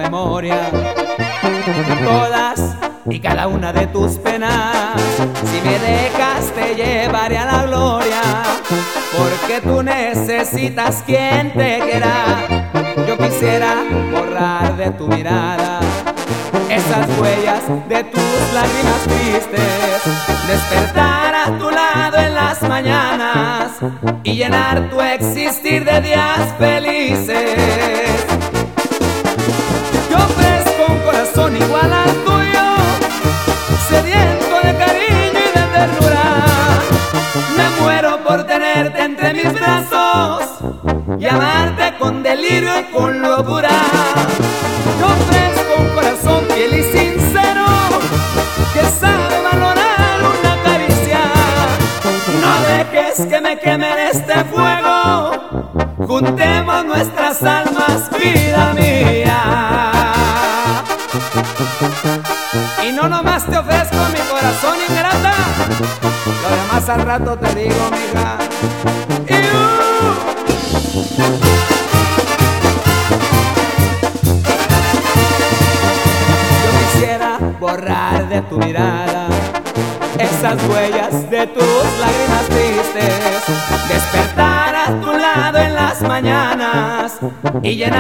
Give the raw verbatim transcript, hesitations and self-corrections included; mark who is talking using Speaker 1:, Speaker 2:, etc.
Speaker 1: memoria todas y cada una de tus penas. Si me dejas te llevaré a la gloria, porque tú necesitas quien te quiera. Yo quisiera borrar de tu mirada esas huellas de tus lágrimas tristes, despertar a tu lado en las mañanas y llenar tu existir de días felices. Yo ofrezco un corazón igual al tuyo, sediento de cariño y de ternura. Me muero por tenerte entre mis brazos y amarte con delirio y con locura. Yo ofrezco un corazón fiel y sincero que sabe valorar una caricia. No dejes que me queme en este fuego, juntemos nuestras almas, vida mía. Y no nomás te ofrezco mi corazón ingrata, lo demás al rato te digo, mija. Y, uh, borrar de tu mirada esas huellas de tus lágrimas tristes, despertar a tu lado en las mañanas y llenar